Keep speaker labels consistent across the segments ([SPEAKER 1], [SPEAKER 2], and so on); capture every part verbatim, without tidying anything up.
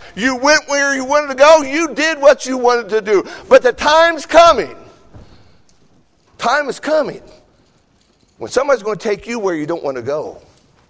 [SPEAKER 1] You went where you wanted to go. You did what you wanted to do. But the time's coming. Time is coming when somebody's going to take you where you don't want to go.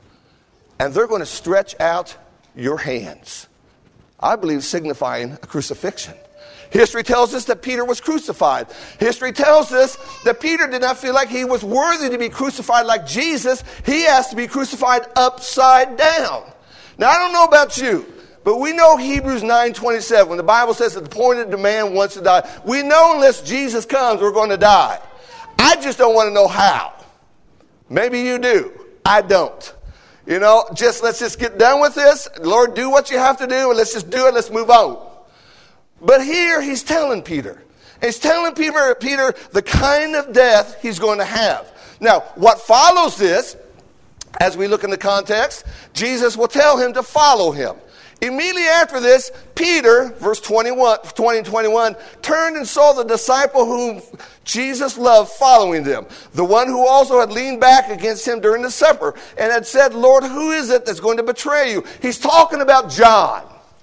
[SPEAKER 1] And they're going to stretch out your hands. I believe signifying a crucifixion. History tells us that Peter was crucified. History tells us that Peter did not feel like he was worthy to be crucified like Jesus. He asked to be crucified upside down. Now, I don't know about you, but we know Hebrews nine twenty-seven, when the Bible says that the appointed man wants to die. We know unless Jesus comes, we're going to die. I just don't want to know how. Maybe you do. I don't. You know, just let's just get done with this. Lord, do what you have to do, and let's just do it. Let's move on. But here he's telling Peter. He's telling Peter, Peter the kind of death he's going to have. Now, what follows this, as we look in the context, Jesus will tell him to follow him. Immediately after this, Peter, verse twenty-one, twenty and twenty-one, turned and saw the disciple whom Jesus loved following them, the one who also had leaned back against him during the supper and had said, Lord, who is it that's going to betray you? He's talking about John.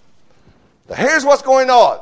[SPEAKER 1] Now, here's what's going on.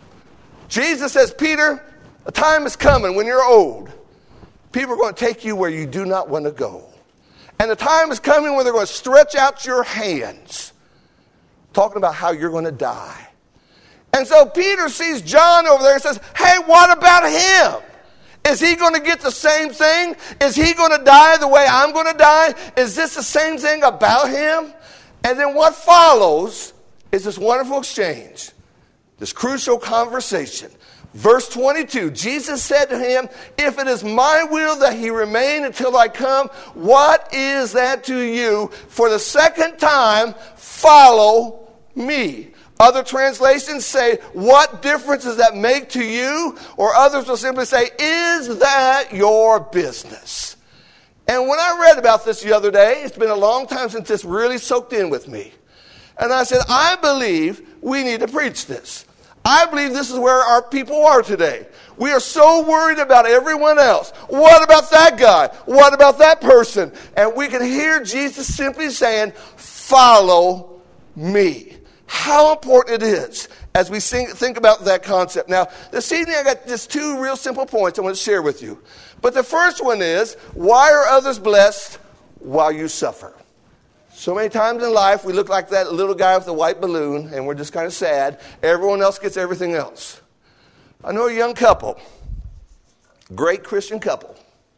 [SPEAKER 1] Jesus says, Peter, a time is coming when you're old. People are going to take you where you do not want to go. And the time is coming when they're going to stretch out your hands, talking about how you're going to die. And so Peter sees John over there and says, hey, what about him? Is he going to get the same thing? Is he going to die the way I'm going to die? Is this the same thing about him? And then what follows is this wonderful exchange, this crucial conversation. Verse twenty-two, Jesus said to him, if it is my will that he remain until I come, what is that to you? For the second time, follow me. Other translations say, what difference does that make to you? Or others will simply say, is that your business? And when I read about this the other day, it's been a long time since this really soaked in with me. And I said, I believe we need to preach this. I believe this is where our people are today. We are so worried about everyone else. What about that guy? What about that person? And we can hear Jesus simply saying, follow me. How important it is as we sing, think about that concept. Now, this evening I got just two real simple points I want to share with you. But the first one is, why are others blessed while you suffer? So many times in life, we look like that little guy with the white balloon, and we're just kind of sad. Everyone else gets everything else. I know a young couple, great Christian couple,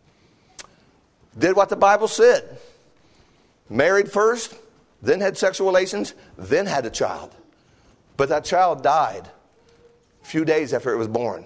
[SPEAKER 1] did what the Bible said. Married first, then had sexual relations, then had a child. But that child died a few days after it was born.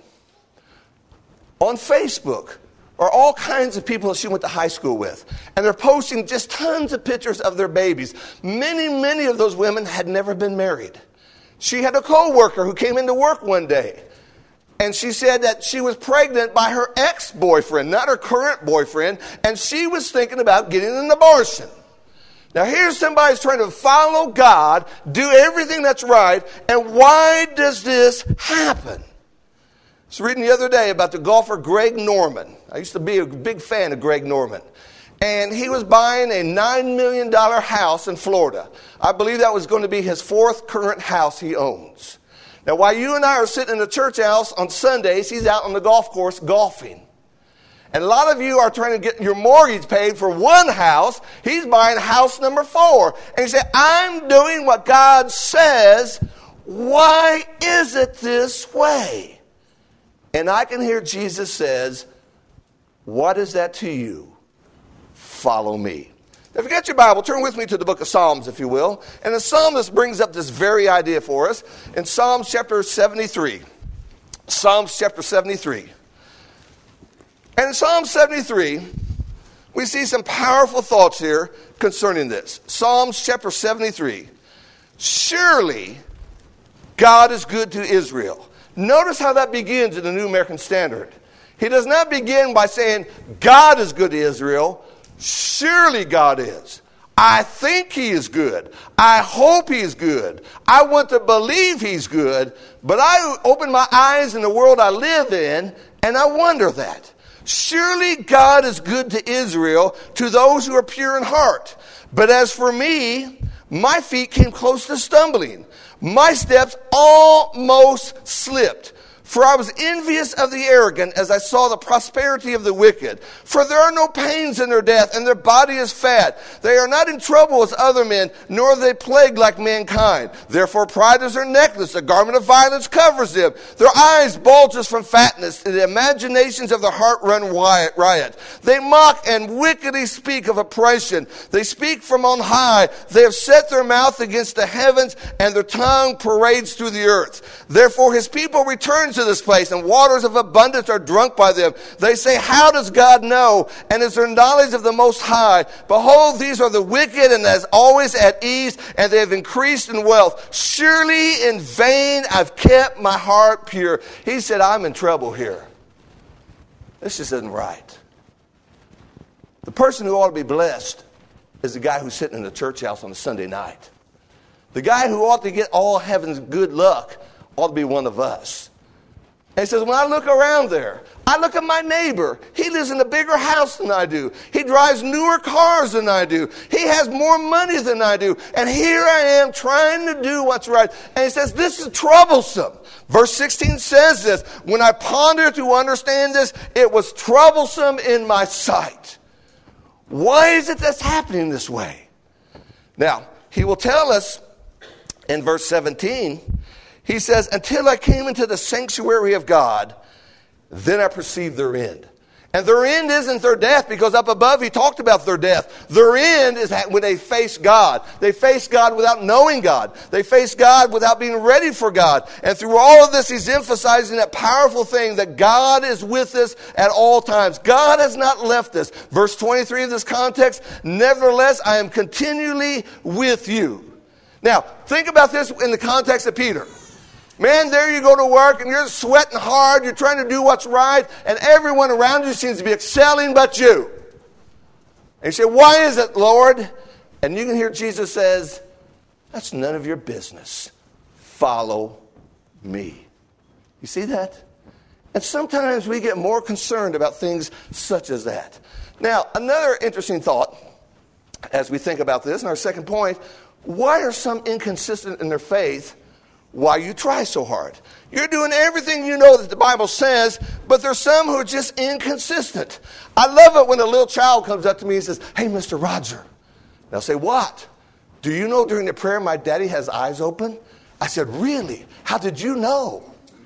[SPEAKER 1] On Facebook are all kinds of people that she went to high school with. And they're posting just tons of pictures of their babies. Many, many of those women had never been married. She had a co-worker who came into work one day. And she said that she was pregnant by her ex-boyfriend, not her current boyfriend. And she was thinking about getting an abortion. Now here's somebody who's trying to follow God, do everything that's right. And why does this happen? I was reading the other day about the golfer Greg Norman. I used to be a big fan of Greg Norman. And he was buying a nine million dollars house in Florida. I believe that was going to be his fourth current house he owns. Now, while you and I are sitting in the church house on Sundays, he's out on the golf course golfing. And a lot of you are trying to get your mortgage paid for one house. He's buying house number four. And you say, I'm doing what God says. Why is it this way? And I can hear Jesus says, what is that to you? Follow me. Now, if you got your Bible, turn with me to the book of Psalms, if you will. And the psalmist brings up this very idea for us in Psalms chapter seventy-three. Psalms chapter seventy-three. And in Psalm seventy-three, we see some powerful thoughts here concerning this. Psalms chapter seventy-three. Surely God is good to Israel. Notice how that begins in the New American Standard. He does not begin by saying, God is good to Israel. Surely God is. I think he is good. I hope he's good. I want to believe he's good. But I open my eyes in the world I live in, and I wonder that. Surely God is good to Israel, to those who are pure in heart. But as for me, my feet came close to stumbling. My steps almost slipped. For I was envious of the arrogant as I saw the prosperity of the wicked. For there are no pains in their death, and their body is fat. They are not in trouble as other men, nor are they plagued like mankind. Therefore pride is their necklace, a garment of violence covers them. Their eyes bulges from fatness, and the imaginations of their heart run riot. They mock and wickedly speak of oppression. They speak from on high. They have set their mouth against the heavens, and their tongue parades through the earth. Therefore his people return to this place, and waters of abundance are drunk by them. They say, how does God know? And is there knowledge of the Most High? Behold, these are the wicked, and as always at ease, and they have increased in wealth. Surely in vain I've kept my heart pure. He said, I'm in trouble here. This just isn't right. The person who ought to be blessed is the guy who's sitting in the church house on a Sunday night. The guy who ought to get all heaven's good luck ought to be one of us. And he says, when I look around there, I look at my neighbor. He lives in a bigger house than I do. He drives newer cars than I do. He has more money than I do. And here I am trying to do what's right. And he says, this is troublesome. Verse sixteen says this, when I pondered to understand this, it was troublesome in my sight. Why is it that's happening this way? Now, he will tell us in verse seventeen, he says, until I came into the sanctuary of God, then I perceived their end. And their end isn't their death, because up above he talked about their death. Their end is when they face God. They face God without knowing God. They face God without being ready for God. And through all of this, he's emphasizing that powerful thing that God is with us at all times. God has not left us. Verse twenty-three of this context, nevertheless, I am continually with you. Now, think about this in the context of Peter. Man, there you go to work and you're sweating hard. You're trying to do what's right. And everyone around you seems to be excelling but you. And you say, why is it, Lord? And you can hear Jesus says, that's none of your business. Follow me. You see that? And sometimes we get more concerned about things such as that. Now, another interesting thought as we think about this, and our second point, why are some inconsistent in their faith? Why you try so hard? You're doing everything you know that the Bible says, but there's some who are just inconsistent. I love it when a little child comes up to me and says, hey, Mister Roger. And I'll say, what? Do you know during the prayer my daddy has eyes open? I said, really? How did you know?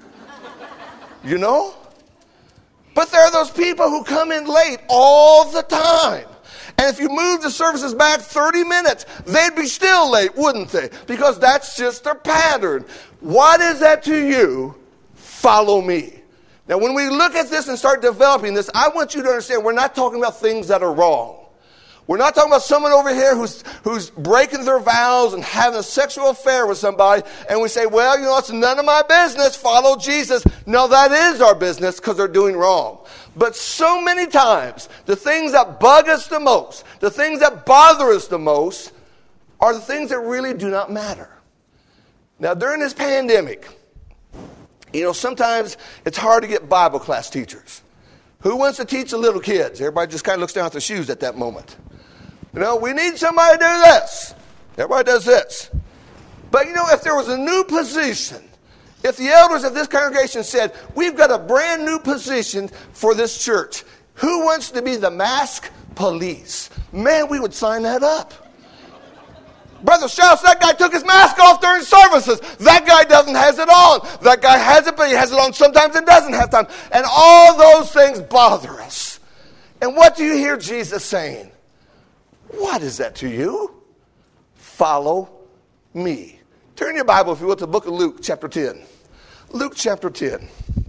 [SPEAKER 1] You know? But there are those people who come in late all the time. And if you move the services back thirty minutes, they'd be still late, wouldn't they? Because that's just their pattern. What is that to you? Follow me. Now, when we look at this and start developing this, I want you to understand we're not talking about things that are wrong. We're not talking about someone over here who's who's breaking their vows and having a sexual affair with somebody, and we say, well, you know, it's none of my business. Follow Jesus. No, that is our business because they're doing wrong. But so many times, the things that bug us the most, the things that bother us the most, are the things that really do not matter. Now, during this pandemic, you know, sometimes it's hard to get Bible class teachers. Who wants to teach the little kids? Everybody just kind of looks down at their shoes at that moment. You know, we need somebody to do this. Everybody does this. But, you know, if there was a new position, if the elders of this congregation said, we've got a brand new position for this church, who wants to be the mask police? Man, we would sign that up. Brother Strauss, that guy took his mask off during services. That guy doesn't has it on. That guy has it, but he has it on sometimes and doesn't have time. And all those things bother us. And what do you hear Jesus saying? What is that to you? Follow me. Turn your Bible, if you will, to the book of Luke, chapter ten. Luke, chapter ten.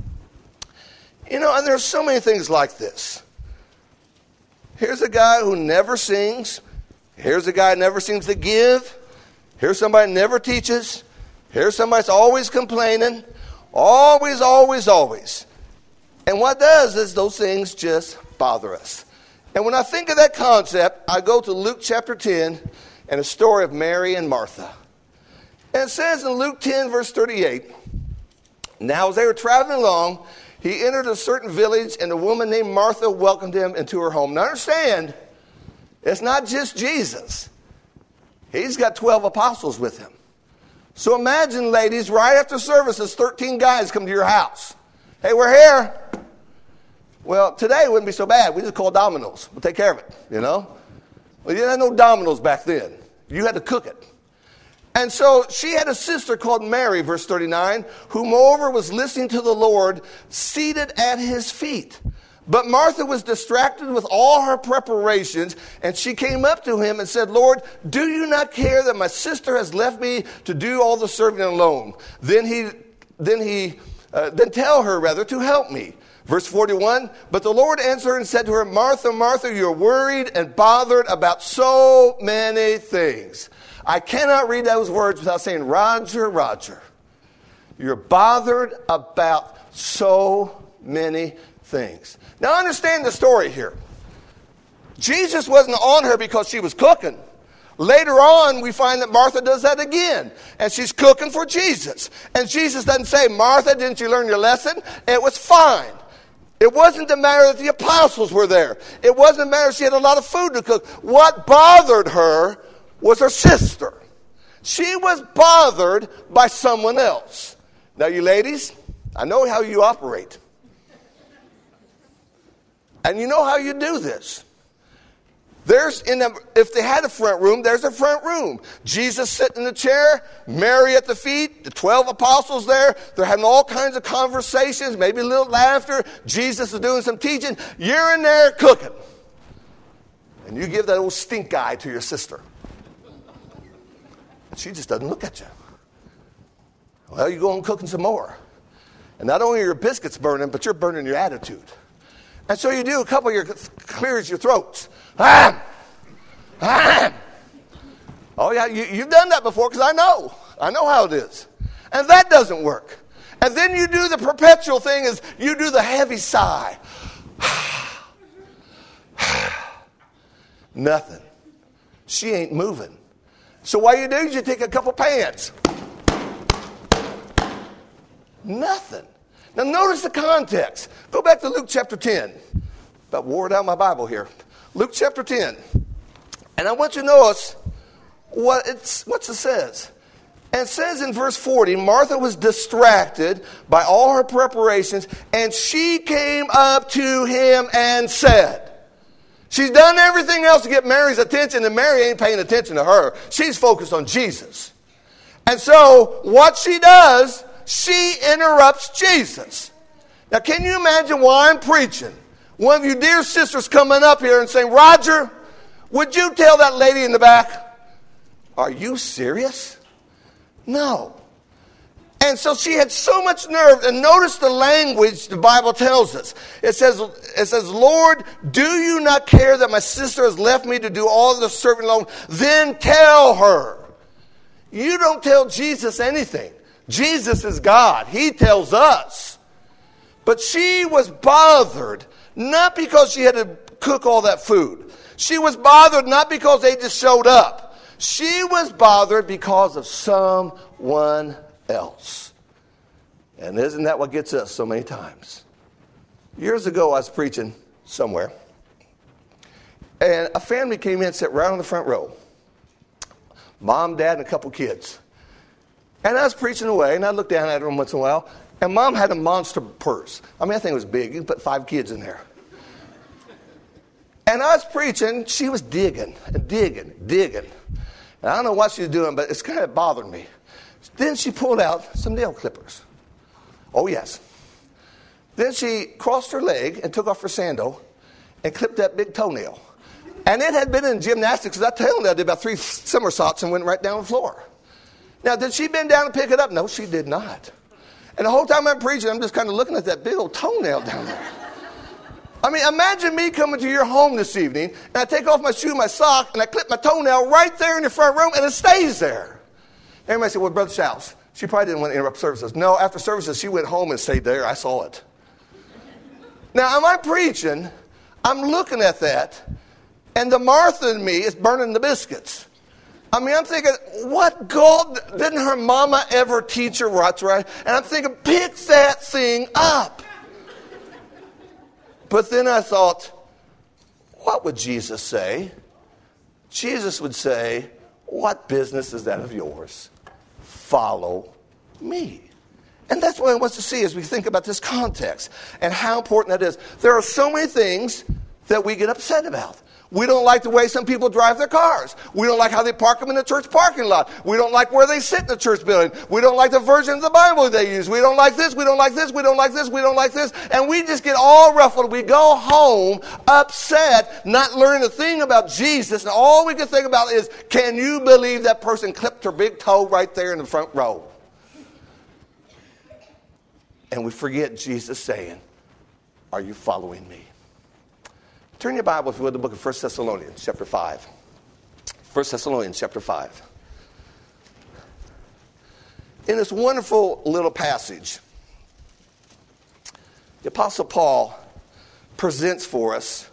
[SPEAKER 1] You know, and there's so many things like this. Here's a guy who never sings. Here's a guy who never seems to give. Here's somebody who never teaches. Here's somebody that's always complaining. Always, always, always. And what does is those things just bother us. And when I think of that concept, I go to Luke chapter ten and a story of Mary and Martha. And it says in Luke ten, verse thirty-eight, now as they were traveling along, he entered a certain village, and a woman named Martha welcomed him into her home. Now understand, it's not just Jesus. He's got twelve apostles with him. So imagine, ladies, right after services, thirteen guys come to your house. Hey, we're here. Well, today it wouldn't be so bad. We just call Domino's. We'll take care of it, you know. Well, you didn't have no Domino's back then. You had to cook it. And so she had a sister called Mary, verse thirty-nine, who moreover was listening to the Lord, seated at his feet. But Martha was distracted with all her preparations, and she came up to him and said, Lord, do you not care that my sister has left me to do all the serving alone? Then he, then he, uh, then tell her rather to help me. Verse forty-one, but the Lord answered and said to her, Martha, Martha, you're worried and bothered about so many things. I cannot read those words without saying, Roger, Roger. You're bothered about so many things. Now understand the story here. Jesus wasn't on her because she was cooking. Later on, we find that Martha does that again. And she's cooking for Jesus. And Jesus doesn't say, Martha, didn't you learn your lesson? It was fine. It wasn't the matter that the apostles were there. It wasn't the matter she had a lot of food to cook. What bothered her was her sister. She was bothered by someone else. Now, you ladies, I know how you operate. And you know how you do this. There's in a, if they had a front room, there's a front room. Jesus sitting in the chair, Mary at the feet, the twelve apostles there. They're having all kinds of conversations, maybe a little laughter. Jesus is doing some teaching. You're in there cooking. And you give that old stink eye to your sister. And she just doesn't look at you. Well, you go on cooking some more. And not only are your biscuits burning, but you're burning your attitude. And so you do a couple of your, clears your throats. Ah! Ah! Oh, yeah, you, you've done that before because I know. I know how it is. And that doesn't work. And then you do the perpetual thing is you do the heavy sigh. Nothing. She ain't moving. So what you do is you take a couple pans. Nothing. Now notice the context. Go back to Luke chapter ten. About wore down my Bible here. Luke chapter ten. And I want you to notice what, it's, what it says. And it says in verse forty, Martha was distracted by all her preparations, and she came up to him and said, she's done everything else to get Mary's attention, and Mary ain't paying attention to her. She's focused on Jesus. And so what she does, she interrupts Jesus. Now, can you imagine why I'm preaching? One of you dear sisters coming up here and saying, Roger, would you tell that lady in the back? Are you serious? No. And so she had so much nerve. And notice the language the Bible tells us. It says, it says, Lord, do you not care that my sister has left me to do all the serving alone? Then tell her. You don't tell Jesus anything. Jesus is God. He tells us. But she was bothered, not because she had to cook all that food. She was bothered not because they just showed up. She was bothered because of someone else. And isn't that what gets us so many times? Years ago, I was preaching somewhere. And a family came in and sat right on the front row. Mom, dad, and a couple kids. And I was preaching away, and I looked down at her once in a while, and Mom had a monster purse. I mean, that thing was big. You could put five kids in there. And I was preaching. She was digging and digging, digging. And I don't know what she was doing, but it's kind of bothering me. Then she pulled out some nail clippers. Oh, yes. Then she crossed her leg and took off her sandal and clipped that big toenail. And it had been in gymnastics, because I tell you, I did about three somersaults and went right down the floor. Now, did she bend down and pick it up? No, she did not. And the whole time I'm preaching, I'm just kind of looking at that big old toenail down there. I mean, imagine me coming to your home this evening, and I take off my shoe, my sock, and I clip my toenail right there in the front room, and it stays there. Everybody said, well, Brother Shouse, she probably didn't want to interrupt services. No, after services, she went home and stayed there. I saw it. Now, am I preaching? I'm looking at that, and the Martha in me is burning the biscuits. I mean, I'm thinking, what God, didn't her mama ever teach her what's right? And I'm thinking, pick that thing up. But then I thought, what would Jesus say? Jesus would say, what business is that of yours? follow me. And that's what I want us to see as we think about this context and how important that is. There are so many things that we get upset about. We don't like the way some people drive their cars. We don't like how they park them in the church parking lot. We don't like where they sit in the church building. We don't like the version of the Bible they use. We don't like this, we don't like this, we don't like this, we don't like this. And we just get all ruffled. We go home upset, not learning a thing about Jesus. And all we can think about is, can you believe that person clipped her big toe right there in the front row? And we forget Jesus saying, are you following me? Turn your Bible, if you would, to the book of First Thessalonians, chapter five. First Thessalonians, chapter five. In this wonderful little passage, the Apostle Paul presents for us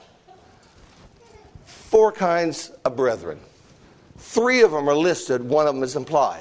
[SPEAKER 1] four kinds of brethren. Three of them are listed, one of them is implied.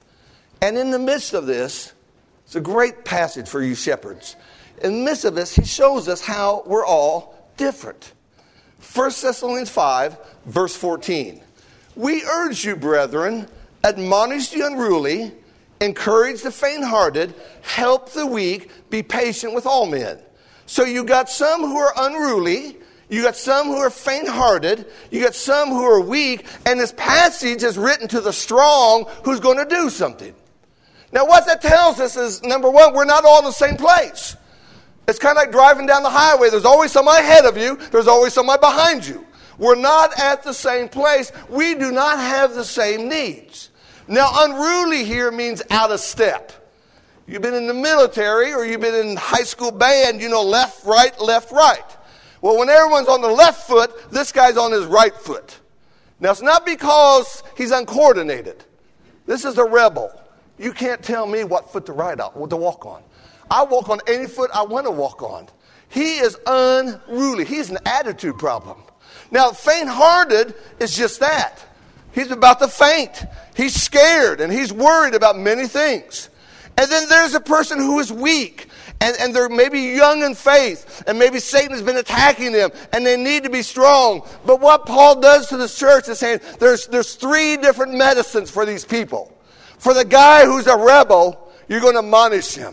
[SPEAKER 1] And in the midst of this, it's a great passage for you shepherds. In the midst of this, he shows us how we're all different. First Thessalonians five, verse fourteen. We urge you, brethren, admonish the unruly, encourage the faint-hearted, help the weak, be patient with all men. So you got some who are unruly, you got some who are faint-hearted, you got some who are weak, and this passage is written to the strong who's going to do something. Now what that tells us is, number one, we're not all in the same place. It's kind of like driving down the highway. There's always somebody ahead of you. There's always somebody behind you. We're not at the same place. We do not have the same needs. Now, unruly here means out of step. You've been in the military or you've been in high school band, you know, left, right, left, right. Well, when everyone's on the left foot, this guy's on his right foot. Now, it's not because he's uncoordinated. This is a rebel. You can't tell me what foot to ride on, what to walk on. I walk on any foot I want to walk on. He is unruly. He's an attitude problem. Now, faint-hearted is just that. He's about to faint. He's scared and he's worried about many things. And then there's a person who is weak. And, and they're maybe young in faith. And maybe Satan has been attacking them. And they need to be strong. But what Paul does to this church is saying there's, there's three different medicines for these people. For the guy who's a rebel, you're going to admonish him.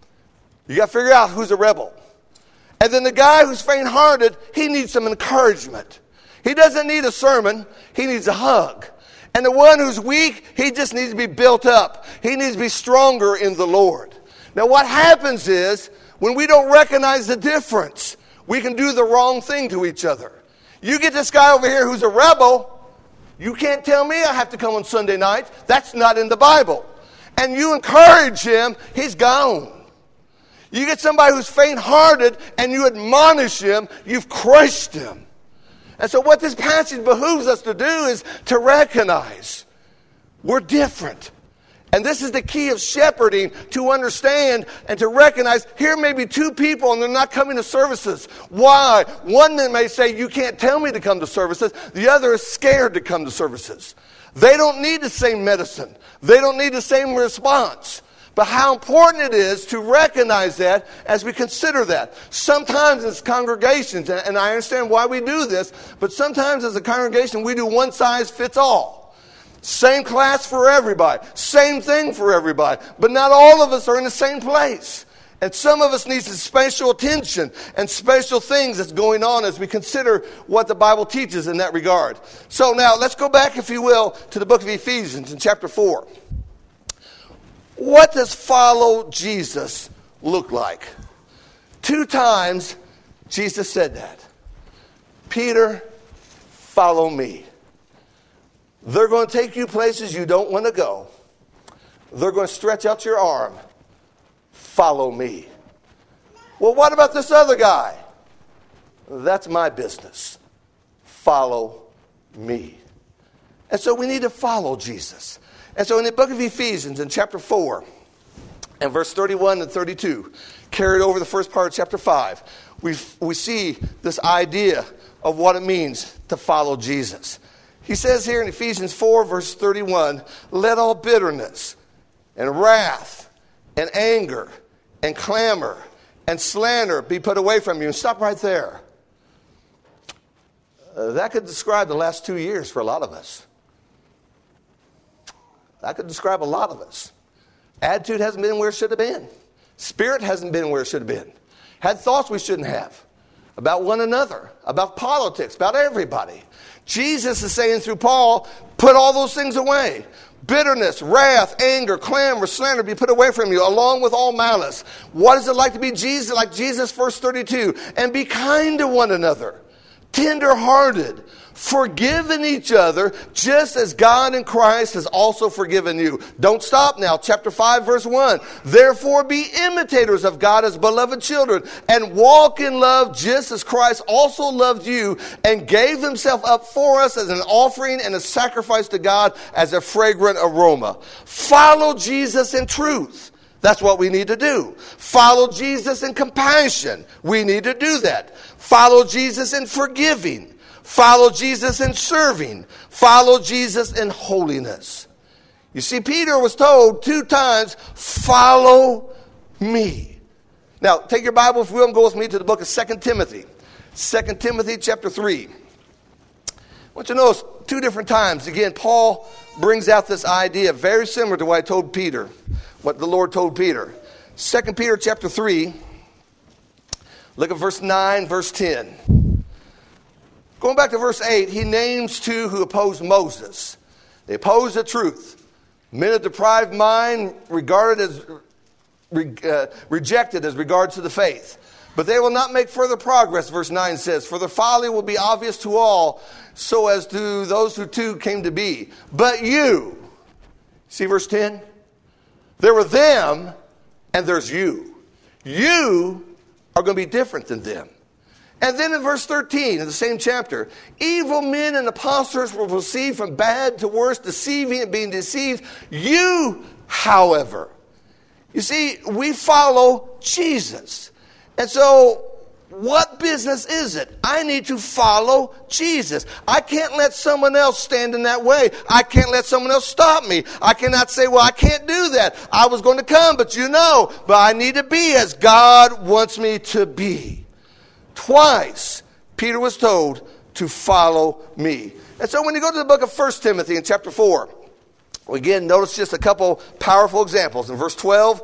[SPEAKER 1] You got to figure out who's a rebel. And then the guy who's faint-hearted, he needs some encouragement. He doesn't need a sermon. He needs a hug. And the one who's weak, he just needs to be built up. He needs to be stronger in the Lord. Now what happens is, when we don't recognize the difference, we can do the wrong thing to each other. You get this guy over here who's a rebel, you can't tell me I have to come on Sunday night. That's not in the Bible. And you encourage him, he's gone. You get somebody who's faint-hearted and you admonish him, you've crushed him. And so what this passage behooves us to do is to recognize we're different. And this is the key of shepherding, to understand and to recognize here may be two people and they're not coming to services. Why? One that may say, you can't tell me to come to services. The other is scared to come to services. They don't need the same medicine. They don't need the same response. But how important it is to recognize that as we consider that. Sometimes as congregations, and I understand why we do this, but sometimes as a congregation we do one size fits all. Same class for everybody. Same thing for everybody. But not all of us are in the same place. And some of us need some special attention and special things that's going on as we consider what the Bible teaches in that regard. So now let's go back, if you will, to the book of Ephesians in chapter four. What does follow Jesus look like? Two times Jesus said that. Peter, follow me. They're going to take you places you don't want to go. They're going to stretch out your arm. Follow me. Well, what about this other guy? That's my business. Follow me. And so we need to follow Jesus. And so in the book of Ephesians, in chapter four, and verse thirty-one and thirty-two, carried over the first part of chapter five, we we see this idea of what it means to follow Jesus. He says here in Ephesians four, verse thirty-one, let all bitterness and wrath and anger and clamor and slander be put away from you. And stop right there. Uh, that could describe the last two years for a lot of us. That could describe a lot of us. Attitude hasn't been where it should have been. Spirit hasn't been where it should have been. Had thoughts we shouldn't have about one another, about politics, about everybody. Jesus is saying through Paul, put all those things away. Bitterness, wrath, anger, clamor, slander be put away from you, along with all malice. What is it like to be Jesus? Like Jesus, verse thirty-two. And be kind to one another, tender-hearted, forgiving each other, just as God in Christ has also forgiven you. Don't stop now. Chapter five, verse one. Therefore be imitators of God as beloved children, and walk in love just as Christ also loved you and gave himself up for us as an offering and a sacrifice to God as a fragrant aroma. Follow Jesus in truth. That's what we need to do. Follow Jesus in compassion. We need to do that. Follow Jesus in forgiving. Follow Jesus in serving. Follow Jesus in holiness. You see, Peter was told two times, follow me. Now, take your Bible, if you will, and go with me to the book of Second Timothy. Second Timothy chapter three. I want you to notice two different times. Again, Paul brings out this idea very similar to what I told Peter, what the Lord told Peter. Second Peter chapter three. Look at verse nine, verse ten. Going back to verse eight, he names two who opposed Moses. They opposed the truth. Men of deprived mind regarded as re, uh, rejected as regards to the faith. But they will not make further progress, verse nine says, for their folly will be obvious to all, so as to those who too came to be. But you, see verse ten? There were them, and there's you. You are going to be different than them. And then in verse thirteen, in the same chapter, evil men and impostors will proceed from bad to worse, deceiving and being deceived. You, however, you see, we follow Jesus. And so, what business is it? I need to follow Jesus. I can't let someone else stand in that way. I can't let someone else stop me. I cannot say, well, I can't do that. I was going to come, but you know, but I need to be as God wants me to be. Twice, Peter was told to follow me. And so when you go to the book of First Timothy in chapter four, again, notice just a couple powerful examples. In verse twelve,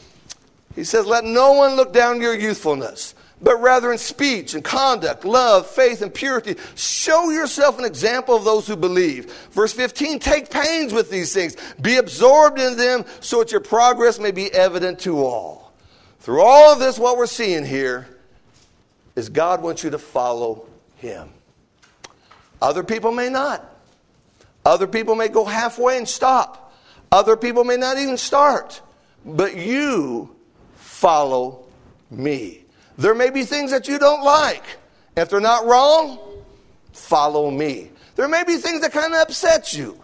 [SPEAKER 1] he says, let no one look down on your youthfulness, but rather in speech and conduct, love, faith, and purity, show yourself an example of those who believe. Verse fifteen, take pains with these things. Be absorbed in them so that your progress may be evident to all. Through all of this, what we're seeing here is God wants you to follow him. Other people may not. Other people may go halfway and stop. Other people may not even start. But you follow me. There may be things that you don't like. If they're not wrong, follow me. There may be things that kind of upset you.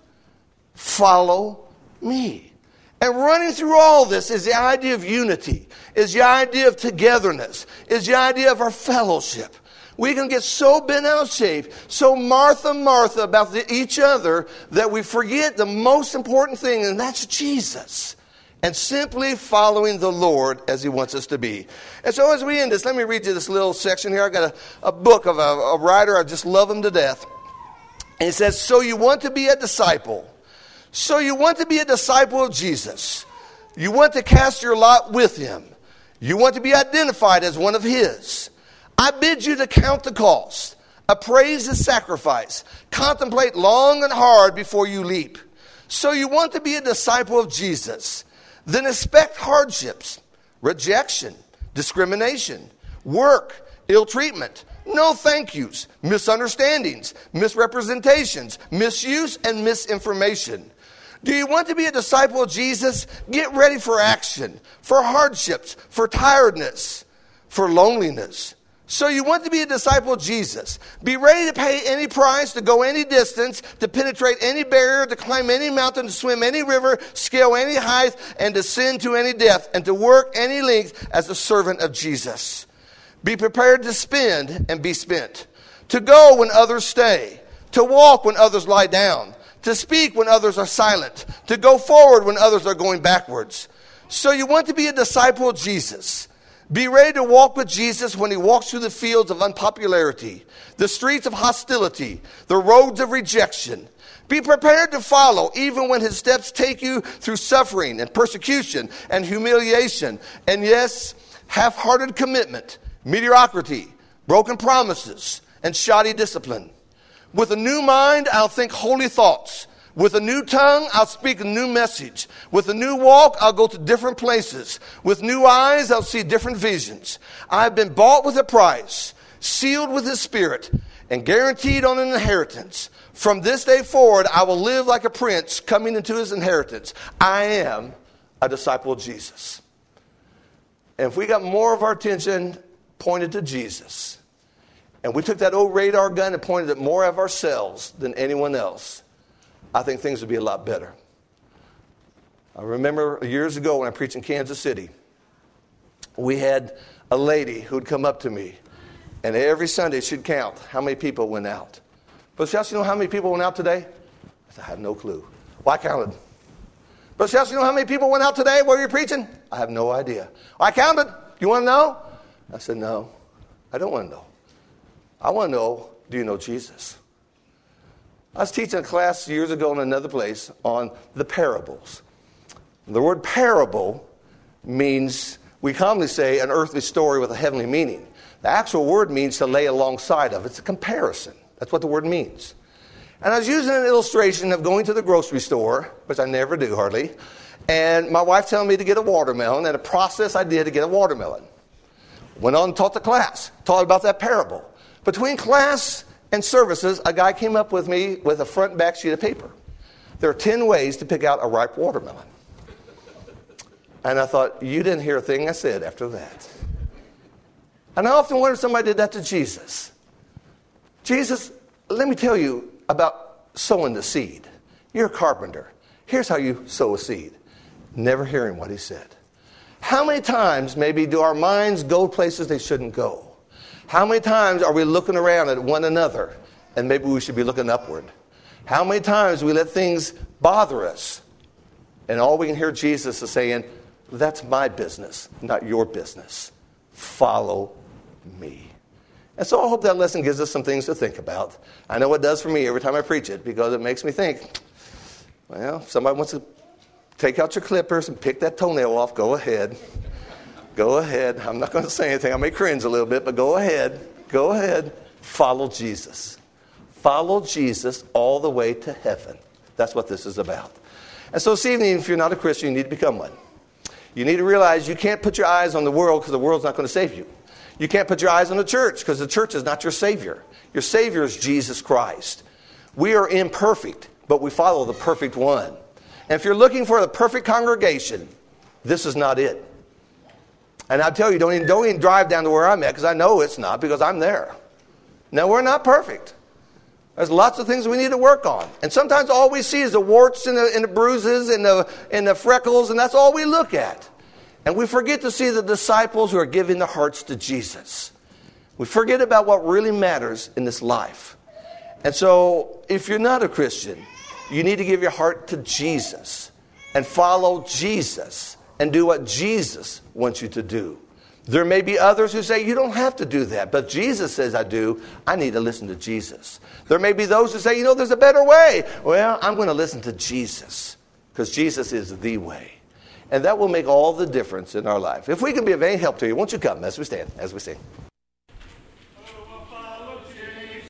[SPEAKER 1] Follow me. And running through all this is the idea of unity, is the idea of togetherness, is the idea of our fellowship. We can get so bent out of shape, so Martha, Martha about the, each other, that we forget the most important thing, and that's Jesus. And simply following the Lord as he wants us to be. And so as we end this, let me read you this little section here. I got a, a book of a, a writer. I just love him to death. And it says, so you want to be a disciple. So you want to be a disciple of Jesus. You want to cast your lot with him. You want to be identified as one of his. I bid you to count the cost. Appraise the sacrifice. Contemplate long and hard before you leap. So you want to be a disciple of Jesus. Then expect hardships, rejection, discrimination, work, ill treatment, no thank yous, misunderstandings, misrepresentations, misuse, and misinformation. Do you want to be a disciple of Jesus? Get ready for action, for hardships, for tiredness, for loneliness. So you want to be a disciple of Jesus. Be ready to pay any price, to go any distance, to penetrate any barrier, to climb any mountain, to swim any river, scale any height, and descend to any depth, and to work any length as a servant of Jesus. Be prepared to spend and be spent, to go when others stay, to walk when others lie down, to speak when others are silent, to go forward when others are going backwards. So you want to be a disciple of Jesus. Be ready to walk with Jesus when he walks through the fields of unpopularity, the streets of hostility, the roads of rejection. Be prepared to follow even when his steps take you through suffering and persecution and humiliation. And yes, half-hearted commitment, mediocrity, broken promises, and shoddy discipline. With a new mind, I'll think holy thoughts. With a new tongue, I'll speak a new message. With a new walk, I'll go to different places. With new eyes, I'll see different visions. I've been bought with a price, sealed with his Spirit, and guaranteed on an inheritance. From this day forward, I will live like a prince coming into his inheritance. I am a disciple of Jesus. And if we got more of our attention pointed to Jesus, and we took that old radar gun and pointed it more of ourselves than anyone else, I think things would be a lot better. I remember years ago when I preached in Kansas City, we had a lady who'd come up to me, and every Sunday she'd count how many people went out. But Chelsea, you know how many people went out today? I said, I have no clue. Well, I counted. But Chelsea, you know how many people went out today while you were preaching? I have no idea. Well, I counted. You want to know? I said, no, I don't want to know. I want to know, do you know Jesus? I was teaching a class years ago in another place on the parables. The word parable means, we commonly say, an earthly story with a heavenly meaning. The actual word means to lay alongside of. It's a comparison. That's what the word means. And I was using an illustration of going to the grocery store, which I never do hardly, and my wife telling me to get a watermelon, and a process I did to get a watermelon. Went on and taught the class, taught about that parable. Between class and services, a guy came up with me with a front and back sheet of paper. There are ten ways to pick out a ripe watermelon. And I thought, you didn't hear a thing I said after that. And I often wonder if somebody did that to Jesus. Jesus, let me tell you about sowing the seed. You're a carpenter. Here's how you sow a seed. Never hearing what he said. How many times maybe do our minds go places they shouldn't go? How many times are we looking around at one another and maybe we should be looking upward? How many times do we let things bother us and all we can hear Jesus is saying, that's my business, not your business. Follow me. And so I hope that lesson gives us some things to think about. I know it does for me every time I preach it because it makes me think, well, if somebody wants to take out your clippers and pick that toenail off, go ahead. Go ahead. I'm not going to say anything. I may cringe a little bit, but go ahead. Go ahead. Follow Jesus. Follow Jesus all the way to heaven. That's what this is about. And so this evening, if you're not a Christian, you need to become one. You need to realize you can't put your eyes on the world because the world's not going to save you. You can't put your eyes on the church because the church is not your Savior. Your Savior is Jesus Christ. We are imperfect, but we follow the perfect one. And if you're looking for the perfect congregation, this is not it. And I tell you, don't even, don't even drive down to where I'm at because I know it's not because I'm there. Now, we're not perfect. There's lots of things we need to work on. And sometimes all we see is the warts and the, and the bruises and the, and the freckles, and that's all we look at. And we forget to see the disciples who are giving their hearts to Jesus. We forget about what really matters in this life. And so, if you're not a Christian, you need to give your heart to Jesus and follow Jesus and do what Jesus wants you to do. There may be others who say, you don't have to do that. But Jesus says, I do. I need to listen to Jesus. There may be those who say, you know, there's a better way. Well, I'm going to listen to Jesus because Jesus is the way. And that will make all the difference in our life. If we can be of any help to you, won't you come as we stand, as we sing.